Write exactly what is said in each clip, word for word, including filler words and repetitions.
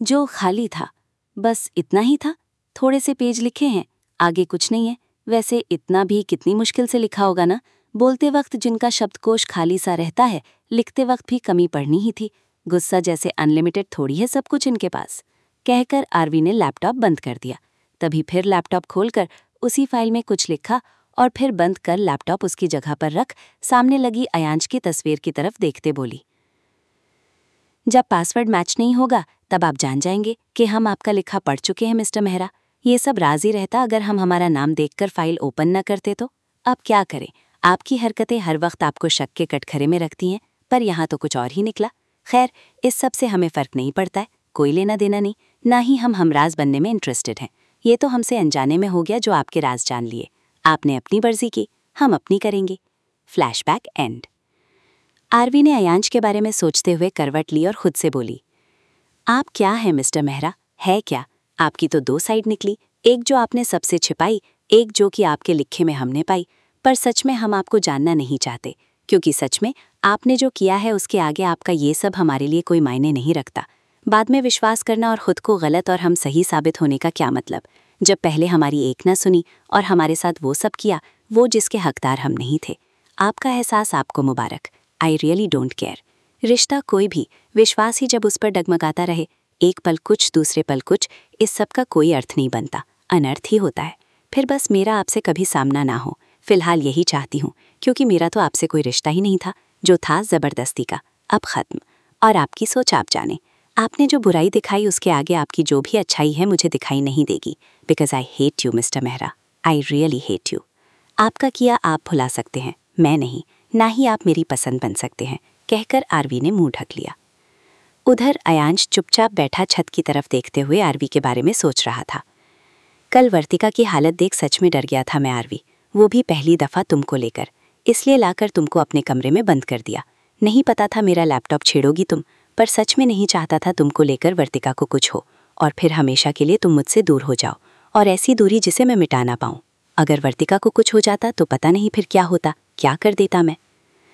जो खाली था। बस इतना ही था, थोड़े से पेज लिखे हैं, आगे कुछ नहीं है। वैसे इतना भी कितनी मुश्किल से लिखा होगा ना। बोलते वक्त जिनका शब्दकोश खाली सा रहता है, लिखते वक्त भी कमी पड़नी ही थी। गुस्सा जैसे अनलिमिटेड थोड़ी है सब कुछ इनके पास। कहकर आरवी ने लैपटॉप बंद कर दिया। तभी फिर लैपटॉप खोलकर उसी फाइल में कुछ लिखा और फिर बंद कर लैपटॉप उसकी जगह पर रख सामने लगी अयांश की तस्वीर की तरफ देखते बोली, जब पासवर्ड मैच नहीं होगा तब आप जान जाएंगे कि हम आपका लिखा पढ़ चुके हैं मिस्टर मेहरा। ये सब राजी रहता अगर हम हमारा नाम देखकर फाइल ओपन न करते तो। अब क्या करें, आपकी हरकतें हर वक्त आपको शक के कटघरे में रखती हैं, पर यहाँ तो कुछ और ही निकला। खैर, इस सब से हमें फ़र्क नहीं पड़ता है, कोई लेना देना नहीं, ना ही हम हमराज बनने में इंटरेस्टेड हैं। ये तो हमसे अनजाने में हो गया जो आपके राज जान लिए। आपने अपनी मर्जी की, हम अपनी करेंगे। Flashback and. आरवी ने अयांश के बारे में सोचते हुए करवट ली और खुद से बोली, आप क्या है मिस्टर मेहरा, है क्या? आपकी तो दो साइड निकली, एक जो आपने सबसे छिपाई, एक जो कि आपके लिखे में हमने पाई। पर सच में हम आपको जानना नहीं चाहते, क्योंकि सच में आपने जो किया है उसके आगे आपका ये सब हमारे लिए कोई मायने नहीं रखता। बाद में विश्वास करना और खुद को गलत और हम सही साबित होने का क्या मतलब, जब पहले हमारी एक न सुनी और हमारे साथ वो सब किया, वो जिसके हकदार हम नहीं थे। आपका एहसास आपको मुबारक। I really don't care. रिश्ता कोई भी, विश्वास ही जब उस पर डगमगाता रहे, एक पल कुछ दूसरे पल कुछ, इस सब का कोई अर्थ नहीं बनता, अनर्थ ही होता है। फिर बस मेरा आपसे कभी सामना ना हो, फिलहाल यही चाहती हूँ, क्योंकि मेरा तो आपसे कोई रिश्ता ही नहीं था, जो था ज़बरदस्ती का, अब ख़त्म। और आपकी सोच आप जाने, आपने जो बुराई दिखाई उसके आगे आपकी जो भी अच्छाई है मुझे दिखाई नहीं देगी, because I hate you mister Mehra, I really hate you. आपका किया आप भुला सकते हैं, मैं नहीं, ना ही आप मेरी पसंद बन सकते हैं, कहकर आरवी ने मुंह ढक लिया। उधर अयांश चुपचाप बैठा छत की तरफ देखते हुए आरवी के बारे में सोच रहा था। कल वर्तिका की हालत देख सच में डर गया था मैं आरवी, वो भी पहली दफ़ा तुमको लेकर, इसलिए लाकर तुमको अपने कमरे में बंद कर दिया। नहीं पता था मेरा लैपटॉप छेड़ोगी तुम, पर सच में नहीं चाहता था तुमको लेकर वर्तिका को कुछ हो, और फिर हमेशा के लिए तुम मुझसे दूर हो जाओ, और ऐसी दूरी जिसे मैं मिटा ना पाऊँ। अगर वर्तिका को कुछ हो जाता तो पता नहीं फिर क्या होता, क्या कर देता मैं।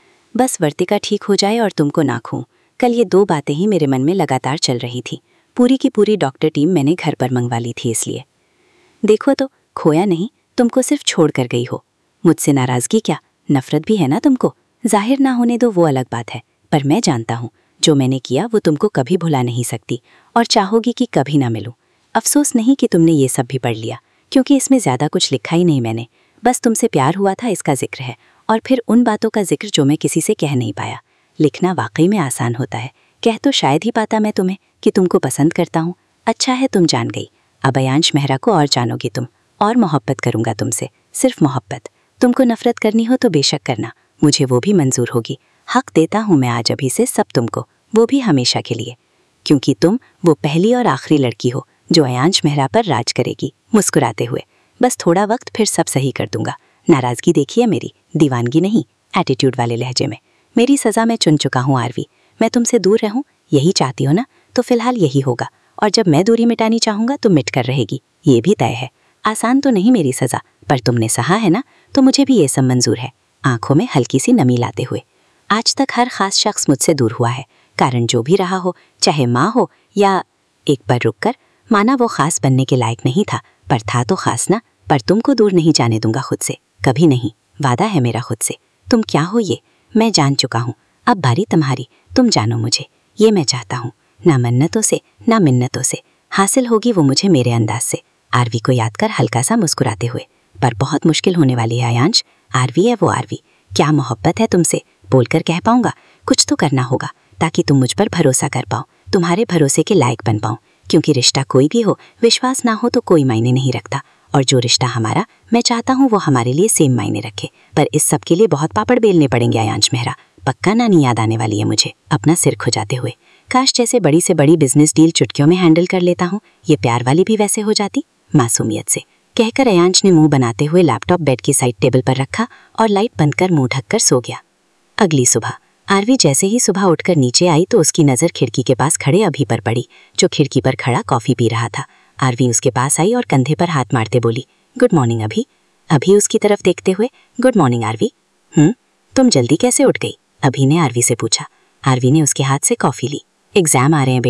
बस वर्तिका ठीक हो जाए और तुमको ना खूं, कल ये दो बातें ही मेरे मन में लगातार चल रही थी। पूरी की पूरी डॉक्टर टीम मैंने घर पर मंगवा ली थी इसलिए। देखो तो, खोया नहीं, तुमको सिर्फ छोड़ कर गई हो। मुझसे नाराज़गी क्या, नफ़रत भी है ना तुमको, जाहिर ना होने दो वो अलग बात है, पर मैं जानता हूँ जो मैंने किया वो तुमको कभी भुला नहीं सकती, और चाहोगी कि कभी ना मिलूँ। अफसोस नहीं कि तुमने ये सब भी पढ़ लिया, क्योंकि इसमें ज़्यादा कुछ लिखा ही नहीं मैंने, बस तुमसे प्यार हुआ था इसका जिक्र है, और फिर उन बातों का जिक्र जो मैं किसी से कह नहीं पाया। लिखना वाकई में आसान होता है, कह तो शायद ही पाता मैं तुम्हें कि तुमको पसंद करता हूँ। अच्छा है तुम जान गई, अब अयांश मेहरा को और जानोगी तुम, और मोहब्बत करूँगा तुमसे, सिर्फ मोहब्बत। तुमको नफ़रत करनी हो तो बेशक करना, मुझे वो भी मंजूर होगी। हक देता हूँ मैं आज अभी से सब तुमको, वो भी हमेशा के लिए, क्योंकि तुम वो पहली और आखिरी लड़की हो जो अयांश मेहरा पर राज करेगी। मुस्कुराते हुए, बस थोड़ा वक्त फिर सब सही कर दूंगा। नाराज़गी देखिए मेरी, दीवानगी नहीं, एटीट्यूड वाले लहजे में। मेरी सज़ा मैं चुन चुका हूँ आरवी, मैं तुमसे दूर रहूँ यही चाहती हो ना, तो फिलहाल यही होगा, और जब मैं दूरी मिटानी चाहूँगा तो मिट कर रहेगी, ये भी तय है। आसान तो नहीं मेरी सज़ा, पर तुमने सहा है ना, तो मुझे भी ये सब मंजूर है। आंखों में हल्की सी नमी लाते हुए, आज तक हर खास शख्स मुझसे दूर हुआ है, कारण जो भी रहा हो, चाहे माँ हो या। एक बार रुक कर, माना वो खास बनने के लायक नहीं था, पर था तो खास ना। पर तुमको दूर नहीं जाने दूंगा खुद से, कभी नहीं, वादा है मेरा खुद से। तुम क्या हो ये मैं जान चुका हूँ, अब बारी तुम्हारी, तुम जानो मुझे, ये मैं चाहता हूँ, ना मन्नतों से ना मिन्नतों से, हासिल होगी वो मुझे मेरे अंदाज से। आरवी को याद कर हल्का सा मुस्कुराते हुए, पर बहुत मुश्किल होने वाली है अयांश, आरवी है वो आरवी, क्या मोहब्बत है तुमसे, बोलकर कह पाऊंगा, कुछ तो करना होगा ताकि तुम मुझ पर भरोसा कर पाओ, तुम्हारे भरोसे के लायक बन पाऊँ, क्योंकि रिश्ता कोई भी हो, विश्वास ना हो तो कोई मायने नहीं रखता, और जो रिश्ता हमारा, मैं चाहता हूँ वो हमारे लिए सेम मायने रखे। पर इस सब के लिए बहुत पापड़ बेलने पड़ेंगे अयांश मेहरा, पक्का नानी याद आने वाली है मुझे अपना सिर खुजाते हुए। काश जैसे बड़ी से बड़ी बिजनेस डील चुटकियों में हैंडल कर लेता हूँ, ये प्यार वाली भी वैसे हो जाती, मासूमियत से, कहकर अयांश ने मुंह बनाते हुए लैपटॉप बेड की साइड टेबल पर रखा और लाइट बंद कर मुंह ढककर सो गया। अगली सुबह आरवी जैसे ही सुबह उठकर नीचे आई तो उसकी नज़र खिड़की के पास खड़े अभी पर पड़ी, जो खिड़की पर खड़ा कॉफ़ी पी रहा था। आरवी उसके पास आई और कंधे पर हाथ मारते बोली, गुड मॉर्निंग अभी। अभी उसकी तरफ देखते हुए, गुड मॉर्निंग आरवी। हम्म तुम जल्दी कैसे उठ गई, अभी ने आरवी से पूछा। आरवी ने उसके हाथ से कॉफ़ी ली। एग्जाम आ रहे हैं बेटा,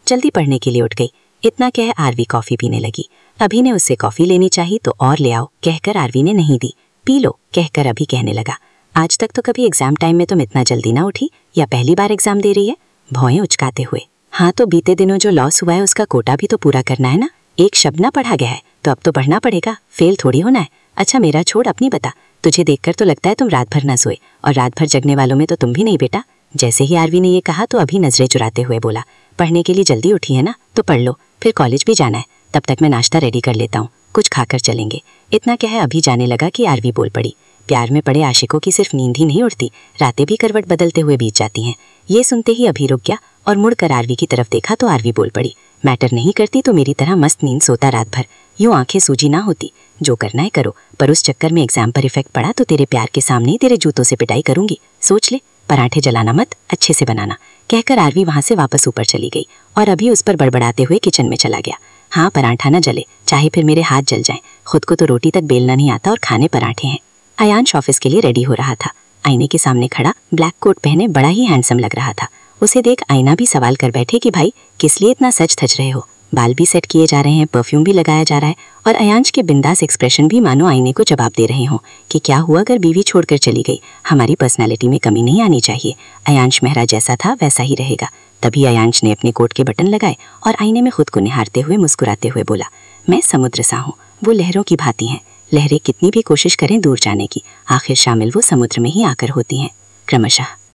जल्दी पढ़ने के लिए उठ गई। इतना कह आरवी कॉफी पीने लगी। अभी ने उससे कॉफी लेनी चाहिए तो और ले आओ कहकर आरवी ने नहीं दी। पी लो कहकर अभी कहने लगा, आज तक तो कभी एग्जाम टाइम में तुम इतना जल्दी ना उठी, या पहली बार एग्जाम दे रही है? भौएं उचकाते हुए। हाँ तो बीते दिनों जो लॉस हुआ है उसका कोटा भी तो पूरा करना है ना। एक शब्द ना पढ़ा गया है तो अब तो पढ़ना पड़ेगा, फेल थोड़ी होना है। अच्छा मेरा छोड़, अपनी बता, तुझे देखकर तो लगता है तुम रात भर ना सोए, और रात भर जगने वालों में तो तुम भी नहीं बेटा। जैसे ही आरवी ने ये कहा तो अभी नजरें चुराते हुए बोला, पढ़ने के लिए जल्दी उठी है ना तो पढ़ लो, फिर कॉलेज भी जाना है, तब तक मैं नाश्ता रेडी कर लेता हूँ, कुछ खाकर चलेंगे। इतना क्या है अभी जाने लगा कि आरवी बोल पड़ी, प्यार में पड़े आशिकों की सिर्फ नींद ही नहीं उड़ती, रातें भी करवट बदलते हुए बीत जाती हैं। ये सुनते ही अभी रुक गया और मुड़कर आरवी की तरफ देखा तो आरवी बोल पड़ी, मैटर नहीं करती तो मेरी तरह मस्त नींद सोता रात भर, यूं आंखें सूजी ना होती, जो करना है करो, पर उस चक्कर में एग्जाम पर इफेक्ट पड़ा तो तेरे प्यार के सामने तेरे जूतों से पिटाई करूंगी, सोच ले। पराठे जलाना मत, अच्छे से बनाना। कहकर आरवी वहां से वापस ऊपर चली गई और अभी उस पर बड़बड़ाते हुए किचन में चला गया। हाँ पराठा न जले, चाहे फिर मेरे हाथ जल जाएं, खुद को तो रोटी तक बेलना नहीं आता और खाने पराठे हैं। अयांश ऑफिस के लिए रेडी हो रहा था। आईने के सामने खड़ा ब्लैक कोट पहने बड़ा ही हैंडसम लग रहा था। उसे देख आईना भी सवाल कर बैठे कि भाई किस लिए इतना सच थच रहे हो। बाल भी सेट किए जा रहे हैं, परफ्यूम भी लगाया जा रहा है, और अयांश के बिंदास एक्सप्रेशन भी मानो आईने को जवाब दे रहे हों कि क्या हुआ अगर बीवी छोड़कर चली गई, हमारी पर्सनैलिटी में कमी नहीं आनी चाहिए, अयांश मेहरा जैसा था वैसा ही रहेगा। तभी अयांश ने अपने कोट के बटन लगाए और आईने में खुद को निहारते हुए मुस्कुराते हुए बोला, मैं समुद्र सा हूँ, वो लहरों की भांति हैं, लहरें कितनी भी कोशिश करें दूर जाने की, आखिर शामिल वो समुद्र में ही आकर होती हैं। क्रमशः